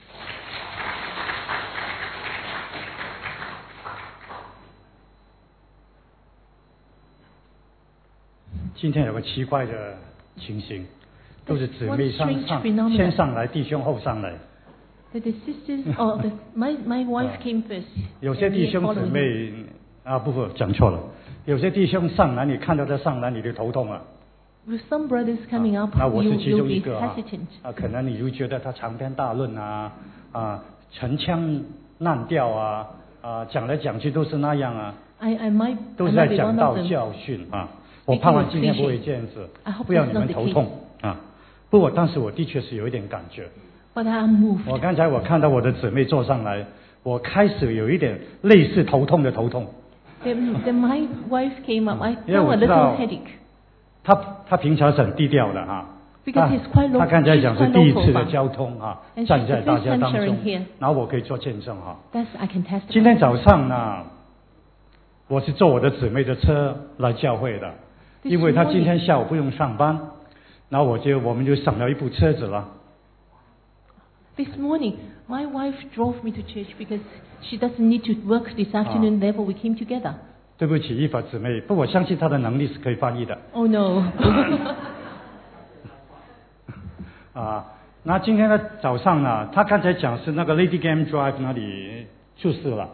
今天有个奇怪的情形，都是姊妹 One strange phenomenon. 先上来，弟兄后上来。 That the sisters, my wife came first. 有些 and 弟 me 兄姊 following. 妹不讲错了，有些弟兄上来，你看到他上来，你就头痛了。 With some brothers coming up, 那我 you 是其 will 中一 be 个 hesitant. 可能你会觉得他长篇大论陈腔滥调讲来讲去都是那样 I might 都是 I 在 might be 讲 one 道 of them. 教训我盼望今天不会这样子 I hope 不要 that's 你 not 们 the 头 case. 痛不过，但是我的确是有一点感觉。 But I am moved. 我刚才看到我的姊妹坐上来，我开始有一点类似头痛的头痛。 Then my wife came up. I 因为 felt 我 a 知道 little headache. 她平常是很低调的 Because he's quite local. 她刚才讲是 she's quite 第一次 local 的吧交通 And 站 she's 在 the 大 first 家 time 当 sharing 中 here. 然后我可以做见证 That's I can testify. 今天早上呢，我是坐我的姊妹的车来教会的， This 因为她 morning- 今天下午不用上班，然后我们就省了一部车子了。 This morning, my wife drove me to church because she doesn't need to work this afternoon. Therefore, we came together. 对不起，伊法姊妹，不过我相信她的能力是可以翻译的。 Oh no. 那今天的早上呢，她刚才讲是那个 Lady Game Drive 那里出事了。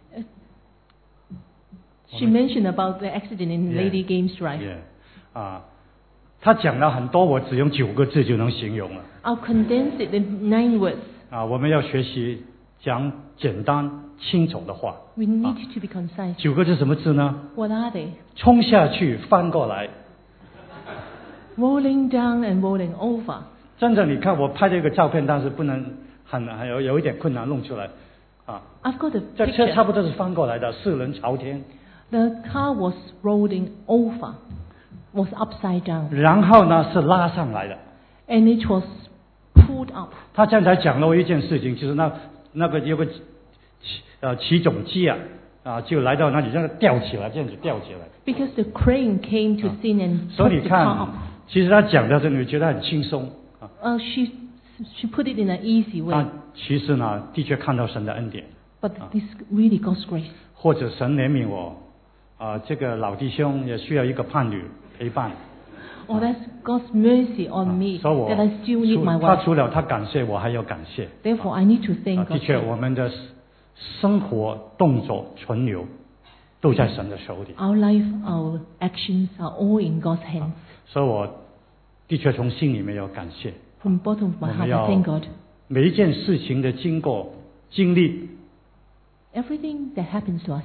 She mentioned about the accident in Yeah. Lady Games Drive. 她讲了很多，我只用9个字就能形容了。 I'll condense it in 9 words. 我们要学习讲简单清楚的话。 We need to be concise. 9个字什么字呢？ What are they? 冲下去，翻过来。 Rolling down and rolling over. 真的，你看我拍了一个照片，但是不能有一点困难弄出来啊。 I've got a 这车 picture. 差不多是翻过来的，四轮朝天。 The car was rolling over, was upside down, 然后呢是拉上来的。 and it was pulled up. 他刚才讲了我一件事情，就是那个有个起重机就来到那里，让它吊起来，这样子吊起来。 Because the crane came to scene and 所以 put 你 the car 看 up.， 其实他讲到这里，觉得很轻松啊。 She put it in an easy way. 但其实呢，的确看到神的恩典， But this really God's grace. 或者神怜悯我这个老弟兄也需要一个伴侣陪伴。 Oh, that's God's mercy on me 所以我 that I still need my 他 wife. 除了他感谢我，还要感谢。 Therefore, I need to thank 的 God. 确，我们的生活、动作、存留都在神的手里。 Our life, our actions are all in God's hands. 所以我的确从心里面要感谢。 From the bottom of my 我 heart, 们 I 要 thank God. 每一件事情的经过、经历， Everything that happens to us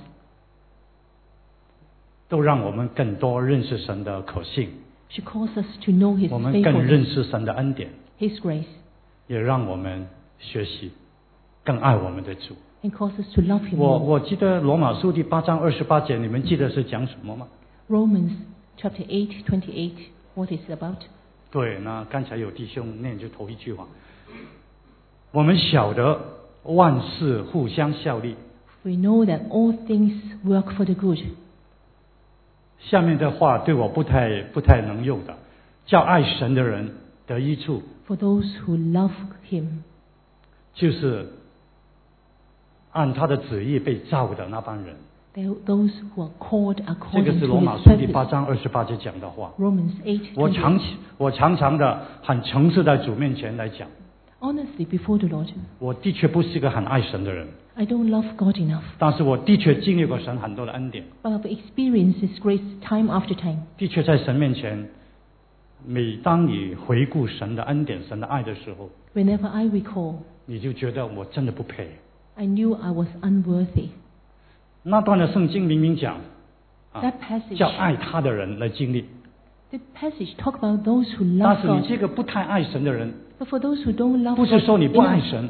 都让我们更多认识神的可信， should cause us to know His 我们更认 faithfulness, 识神的恩典， His grace, 也让我们学习更爱我们的主。 and cause us to love Him 我 more. 我记得罗马书第8章28节，你们记得是讲什么吗？ Romans chapter 8:28. What is it about? 对，那刚才有弟兄念就头一句话，我们晓得万事互相效力。 We know that all things work for the good. 下面的话对我不太能用的，叫爱神的人得益处， For those who love Him, 就是按他的旨意被造的那帮人。 those who are called 这个 according 是 to 罗马 His 书第8 purpose. 章28节讲的话。 Romans 8:28. 我常常的很诚实在主面前来讲， Honestly, before the Lord, 我的确不是一个很爱神的人， I don't love God enough, 但是我的确经历过神很多的恩典， but I've experienced His grace time after time. 的确在神面前，每当你回顾神的恩典、神的爱的时候， Whenever I recall, 你就觉得我真的不配。 I knew I was unworthy. 那段的圣经明明讲， That passage, 叫爱他的人来经历， the passage talk about those who 但 love 是你 God. 这个不太爱神的人， But for those who don't love 不是 God 说你不爱 enough, 神，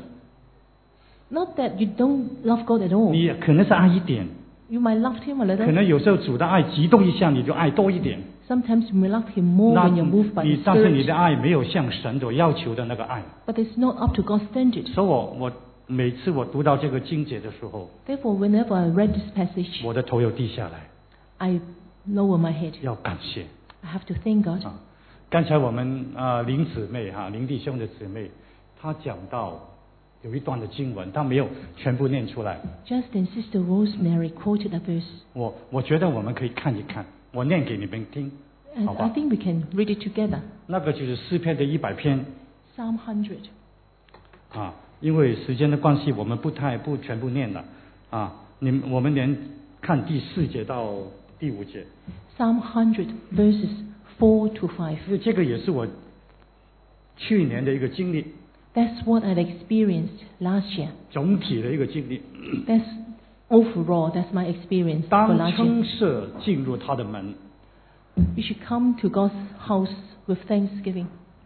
not that you don't love God at all. 你可能是爱一点， You might love Him a 可 little. 能有时候主的爱激动一下，你就爱多一点。 Sometimes you may love Him more 那 when you're moved by 你 the 但是你 Spirit, 的爱没有像神所要求的那个爱。 but it's not up to God's standard. 所以我每次我读到这个经节的时候， Therefore, whenever I read this passage, 我的头又低下来， I lower my head. 要感谢。 I have to thank God. 刚才我们林姊妹林弟兄的姊妹，她讲到有一段的经文，她没有全部念出来。 Just and Sister Rosemary quoted a verse, 我觉得我们可以看一看，我念给你们听， and 好 I 吧？ think we can read it together. 那个就是诗篇的100篇 Psalm 100. 因为时间的关系，我们不全部念了我们连看第4节到第5节。 Psalm 100 verses 4 to 5. 因为这个也是我去年的一个经历， That's what I experienced last year. 总体的一个经历。 That's overall, that's my experience for 当 last year. 称赦进入他的门， We should come to God's house with thanksgiving.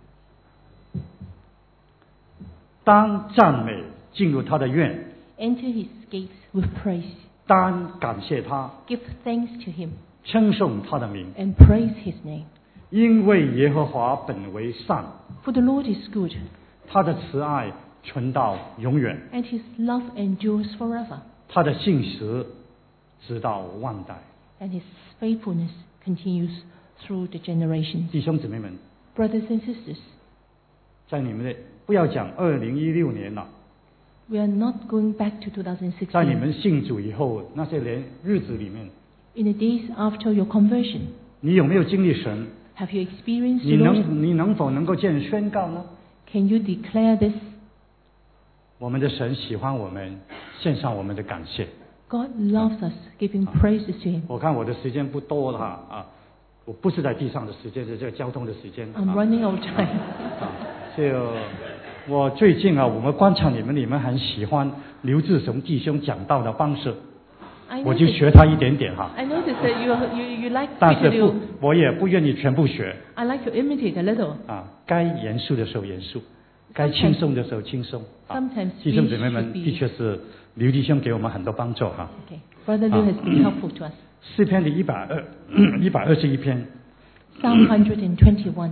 当赞美进入他的院， Enter His gates with praise. 当感谢他， Give thanks to Him 称颂他的名， and praise His name. 因为耶和华本为善， For the Lord is good, 他的慈爱存到永远， and His love endures forever, 他的信实直到万代。 and His faithfulness continues through the generations. 弟兄姊妹们， Brothers and sisters, 在你们的不要讲2016年了， we are not going back to 在你 2016. 们信主以后那些日子里面， In the days after your conversion, 你有没有经历神？ have you experienced the Lord? 你能否能够这样宣告呢？ Can you declare this? 我们的神喜欢我们，献上我们的感谢。 God loves us, giving praises to Him. 我看我的时间不多了我不是在地上的时间，是这个交通的时间。 I'm running out of time. 就我最近我们观察你们很喜欢刘志雄弟兄讲道的方式。 我就学他一点点哈。 I noticed that you like 但 me 是 to do. 我也不愿意全部学。 I like to imitate a little. 啊，该严肃的时候严肃，该轻松的时候轻松。 Sometimes 弟兄姊妹们， we should be- 的确是刘弟兄给我们很多帮助哈。 Okay. Brother Liu has been helpful to us. 诗篇的121篇， Psalm 121.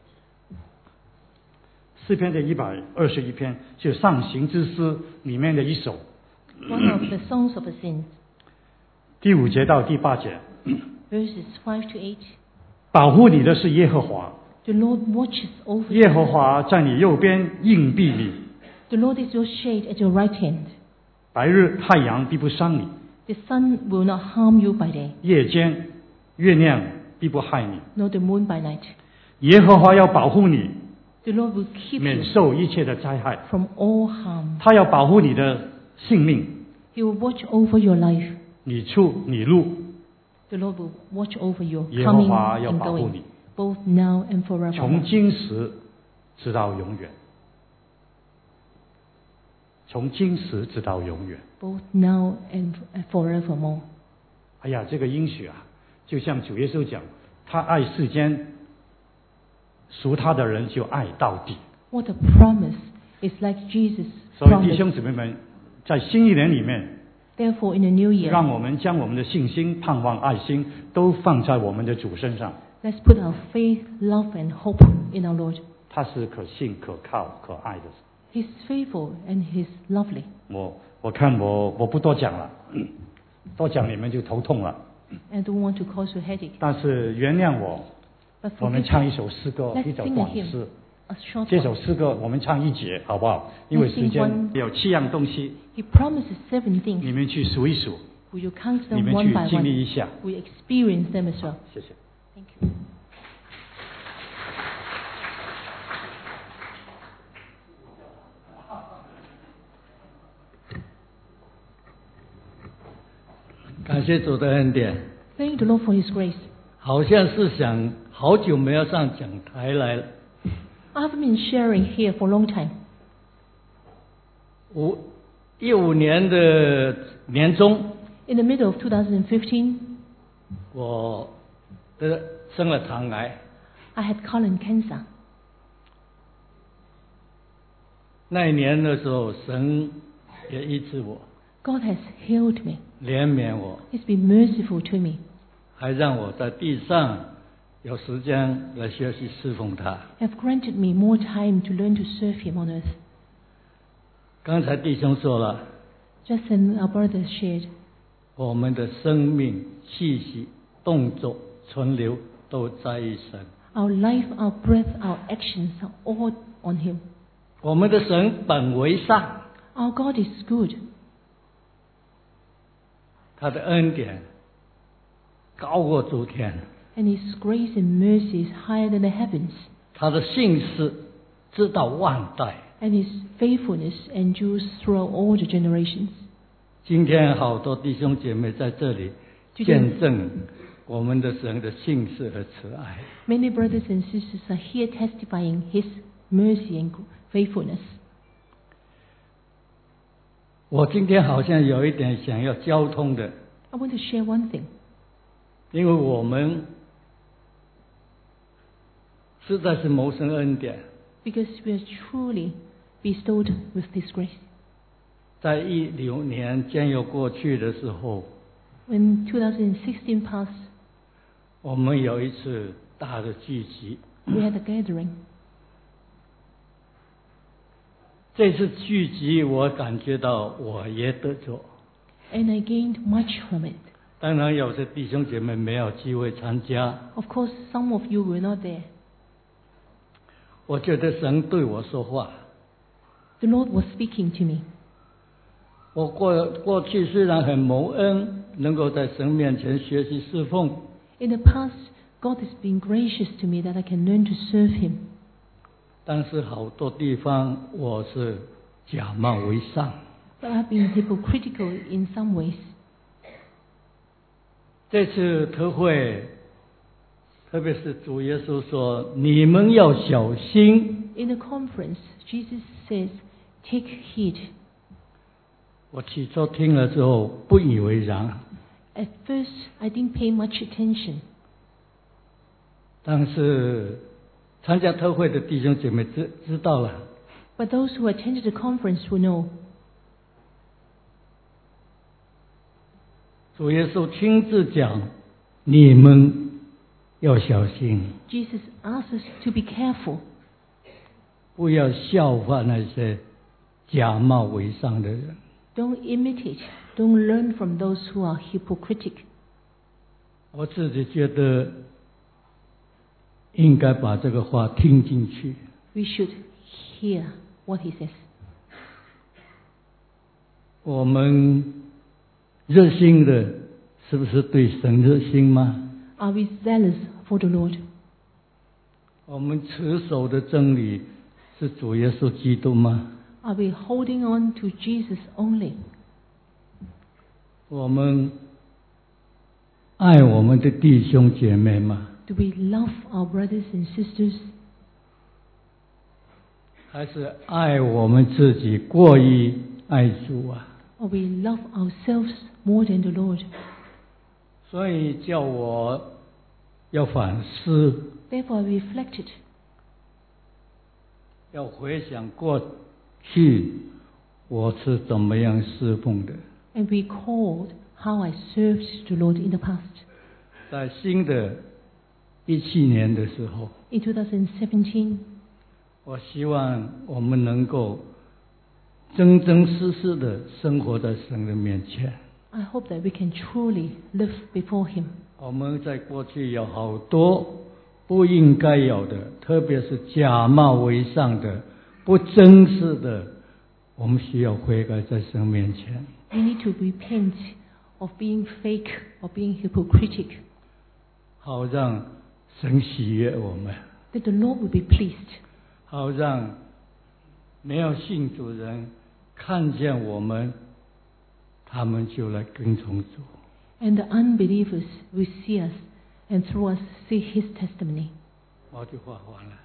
诗篇的121篇就上行之诗里面的一首， One of the songs of ascent. 第5节到第8节， Verses 5 to 8. 保护你的是耶和华， The Lord watches over 耶和 you. 华在你右边硬币你， The Lord is your shade at your right hand. 白日太阳必不伤你， The sun will not harm you by day, 夜间月亮必不害你。 nor the moon by night. 耶和华要保护你， The Lord will keep 免 you 受一切的灾害。 from all harm. 他要保护你的性命， He will watch over your life. 你出你入， The Lord will watch over you 耶和 coming 华要 and 保护 going, 你， both now and forever. 从今时直到永远，从今时直到永远。 Both now and forevermore. 哎呀，这个应许啊，就像主耶稣讲，他爱世间，属他的人就爱到底。 What a promise is like Jesus' 所以弟兄 promise. 姊妹们，在新一年里面， Therefore, in the new year, 让我们将我们的信心、盼望、爱心都放在我们的主身上。 let's put our faith, love, and hope in our Lord. 他是可信、可靠、可爱的。 He's faithful and He's lovely. 我看我不多讲了，多讲你们就头痛了。 I don't want to cause you headache. 但是原谅我， But 我们 forgive 唱 me. 一首诗歌， Let's 一首 sing a 短 hymn, 诗。 a short 这首 one. 诗歌我们唱1节，好不好？因为时间有7样东西， He promises 7 你 things. 们去数一数， Will you count 你 them 们 one 去 by 经历 one? 一下。 We experience them as well. 谢谢。 Thank you. 感谢主的恩典， Thank the Lord for His grace. 好像是想好久没有上讲台来了。 I haven't been sharing here for a long time. 15年的年中， In the middle of 2015, 我生了肠癌。 I had colon cancer. 那一年的时候，神也医治我， God has healed me. 怜悯我， He's been merciful to me. 还让我在地上有时间来学习侍奉他。 Have granted me more time to learn to serve Him on earth. 刚才弟兄说了， Just as our brothers shared, 我们的生命、气息、动作、存留都在于神。 our life, our breath, our actions are all on Him. 我们的神本为善， Our God is good. 他的恩典高过诸天， And His grace and mercy is higher than the heavens. 他的信实直到万代。 And His faithfulness endures throughout all the generations. 今天好多弟兄姐妹在这里见证我们的神的信实和慈爱。 Many brothers and sisters are here testifying His mercy and faithfulness. 我今天好像有一点想要交通的， I want to share one thing. 因为我们实在是谋生恩典， Because we are truly bestowed with this grace. 在16年将要过去的时候， When 2016 passed, 我们有一次大的聚集。 we had a gathering. 这次聚集，我感觉到我也得着。 And I gained much from it. 当然，有些弟兄姐妹没有机会参加。 Of course, some of you were not there. 我觉得神对我说话。 The Lord was speaking to me. 我过去虽然很蒙恩，能够在神面前学习侍奉， In the past, God has been gracious to me that I can learn to serve Him. 但是好多地方我是假冒为善。 But I've been hypocritical in some ways. 这次特会，特别是主耶稣说：“你们要小心。” In the conference, Jesus says, "Take heed." 我起初听了之后不以为然， At first, I didn't pay much attention. 但是参加特会的弟兄姐妹知道了。 But those who attended the conference will know. 主耶稣亲自讲，你们要小心， Jesus asked us to be careful. 不要效法那些假冒伪善的人。 Don't imitate. Don't learn from those who are hypocritic. 我自己觉得应该把这个话听进去。 We should hear what he says. 我们热心的，是不是对神热心吗？ Are we zealous for the Lord? 我们持守的真理是主耶稣基督吗？ Are we holding on to Jesus only? 我们爱我们的弟兄姐妹吗？ Do we love our brothers and sisters? 还是爱我们自己过于爱主啊？ Or we love ourselves more than the Lord? 所以叫我要反思， Therefore, I reflected. 要回想过去我是怎么样侍奉的。 And recalled how I served the Lord in the past. 在新的17年的时候， In 2017, 我希望我们能够真真实实的生活在神的面前。 I hope that we can truly live before Him. 我们在过去有好多不应该有的，特别是假冒伪善的、不真实的，我们需要悔改在神面前。 We need to repent of being fake or being hypocritic, 好让神喜悦我们， that the Lord will be pleased, 好让没有信主人看见我们，他们就来跟从主。 and the unbelievers will see us and through us see His testimony. 我就话完了。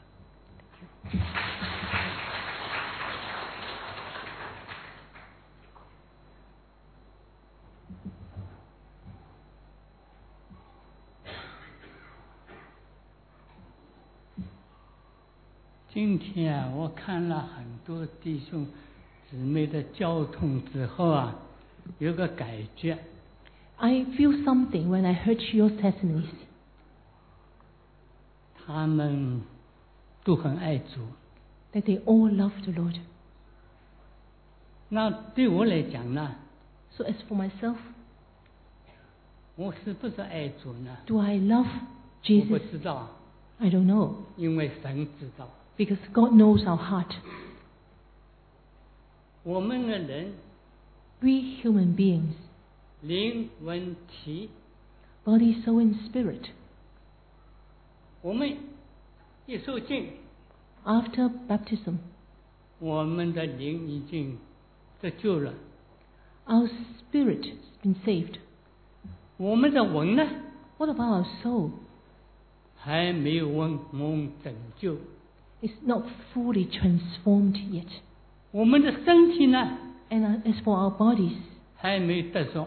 今天啊，我看了很多弟兄姊妹的交通之后啊，有个感觉， I feel something when I heard your testimonies. 他们都很爱主。 That they all love the Lord. 那对我来讲呢， So as for myself, 我是不是爱主呢？ do I love 我不 Jesus? 知道， I don't know. 因为神知道。 Because God knows our heart. 我们的人 We human beings, 灵魂体， body, soul, and spirit, 我们一受浸， after baptism, 我们的灵已经得救了。 our spirit has been saved. 我们的魂呢， What about our soul? 还没有蒙拯救。 It's not fully transformed yet. 我们的身体呢， And as for our bodies, 还没得着。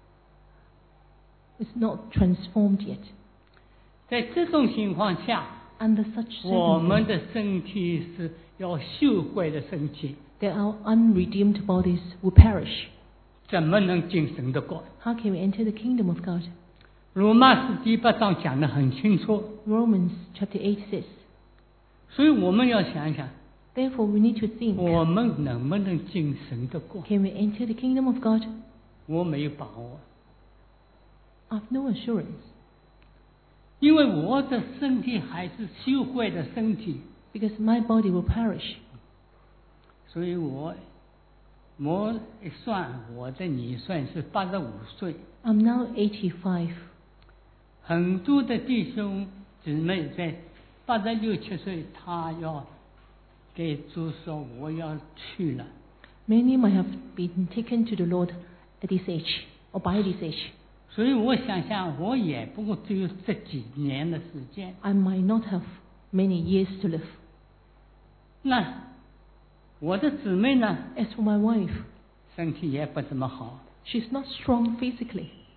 it's not transformed yet. 在这种情况下， Under such 我们 circumstances, 的身体是要羞愧的身体， that our unredeemed bodies will perish. 怎么能进神的国？ How can we enter the kingdom of God? 罗马书第8章讲得很清楚， Romans chapter 8 says, 所以我们要想想， therefore we need to think, 我们能不能进神的国？ can we enter the kingdom of God? 我没有把握， I have no assurance. 因为我的身体还是羞愧的身体， Because my body will perish. 所以我一算，我的年算是85岁。 I'm now 85. 很多的弟兄姊妹在86、7岁，他要给主说我要去了。 Many might have been taken to the Lord at this age or by this age. 所以我想想，我也不过只有这几年的时间。 I might not have many years to live. 那我的姊妹呢， As for my wife, 身体也不怎么好， she's not strong physically.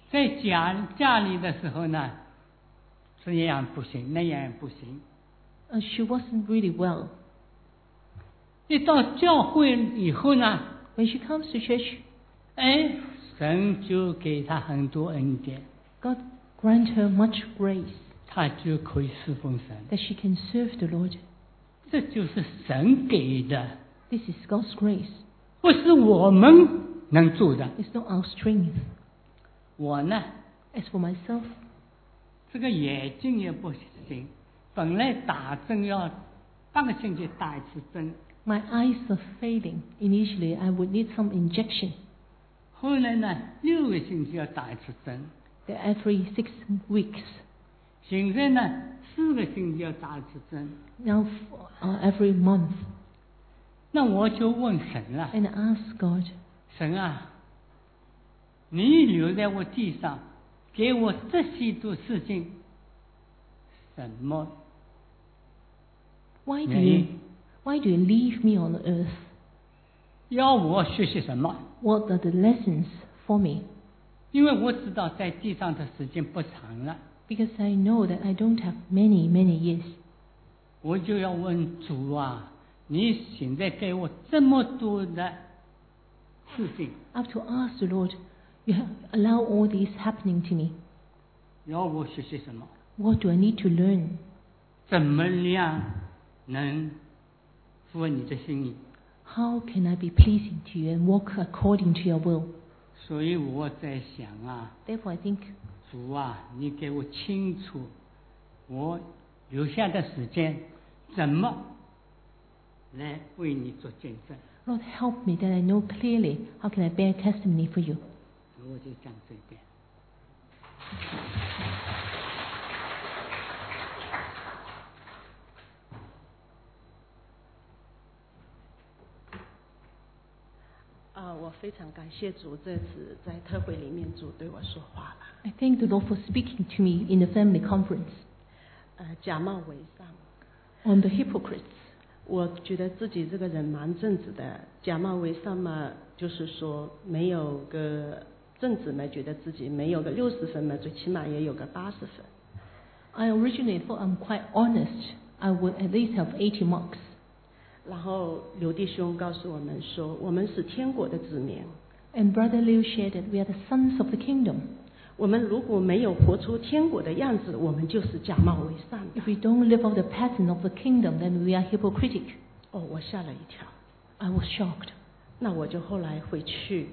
在家里的时候呢，这样不行，那样不行。 She wasn't really well. 一到教会以后呢， When she comes to church, 神就给她很多恩典， God grant her much grace 她就可以侍奉神。 that she can serve the Lord. 这就是神给的， This is God's grace. 不是我们能做的。 It's not our strength. 我呢， As for myself, 这个眼睛也不行，本来打针要8个星期打一次针， my eyes are failing. Initially, I would need some injection. 后来呢6个星期要打一次针， They're every 6 weeks. 现在呢4个星期要打一次针。 Now, every month. 那我就问神了， And I ask God, 神啊，你留在我地上，给我这些多事情，什么 why do 原 you 因？ leave me on earth? 要我学习什么？ What are the lessons for me? 因为我知道在地上的时间不长了， Because I know that I don't have many years. 我就要问主啊，你现在给我这么多的事情， I have to ask the Lord, you have allow all these happening to me. 要我学习什么？ What do I need to learn? 怎么样能符合你的心意？ How can I be pleasing to you and walk according to your will? 所以我在想啊， Therefore, I think, 主啊，你给我清楚，我留下的时间怎么来为你做见证？ Lord, help me that I know clearly how can I bear testimony for you. 我就讲这边。 我非常感谢主，这次在特会里面主对我说话了。 I thank the Lord for speaking to me in the family conference 假冒伪善， on the hypocrites. 我觉得自己这个人蛮正直的，假冒伪善嘛，就是说没有个正直嘛，觉得自己没有个60分嘛，最起码也有个80分。 I originally thought I'm quite honest. I would at least have 80 marks. 然后刘弟兄告诉我们说，我们是天国的子民。 And Brother Liu shared that we are the sons of the kingdom. 我们如果没有活出天国的样子，我们就是假冒伪善的。 If we don't live out the pattern of the kingdom, then we are hypocritic. 哦，我吓了一跳。 I was shocked. 那我就后来回去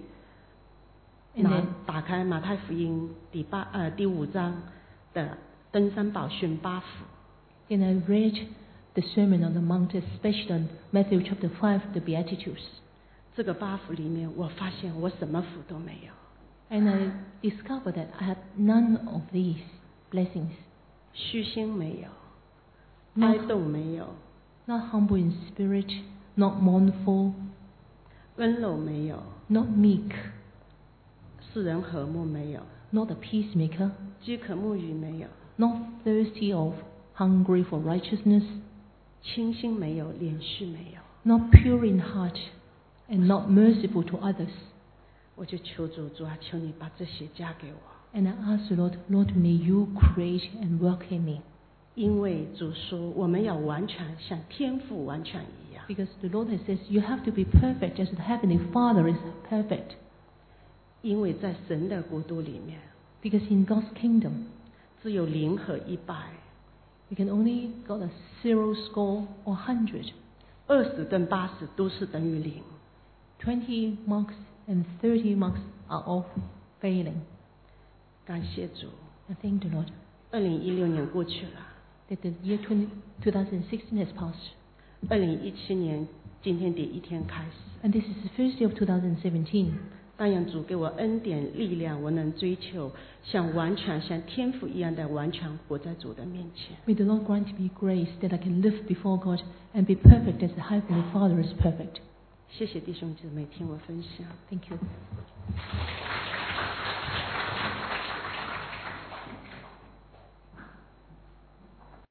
And then 打开马太福音第5章的登山宝训8福。 Then I read the Sermon on the Mount, especially on Matthew chapter 5, the Beatitudes. 这个8福里面，我发现我什么福都没有。 And I discovered that I had none of these blessings. 虚心没有， Not- 哀动没有， Not humble in spirit, not mournful, 温柔没有， not meek, 世人和睦没有， not a peacemaker, 饥渴沐浴没有， not thirsty or hungry for righteousness, 清心没有，怜恤没有。 not pure in heart, and not merciful to others. 我就求主啊，求你把这些加给我， And I asked the Lord, Lord, may you create and work in me. 因为主说我们要完全像天父完全一样。 Because the Lord has says you have to be perfect as the Heavenly Father is perfect. 因为在神的国度里面， Because in God's kingdom, 只有0和100， we can only got a 0 score or 100. 20跟80都是等于0。 20 marks and 30 marks are all failing. 感谢主， I thank the Lord 2016年过去了， that the year 2016 has passed. 2017年今天第1天开始。 And this is the first day of 2017. 但愿主给我恩典力量，我能追求完全像天父一样的完全活在主的面前。 May the Lord grant me grace that I can live before God and be perfect as the Heavenly Father is perfect. 谢谢弟兄姊妹听我分享。 Thank you.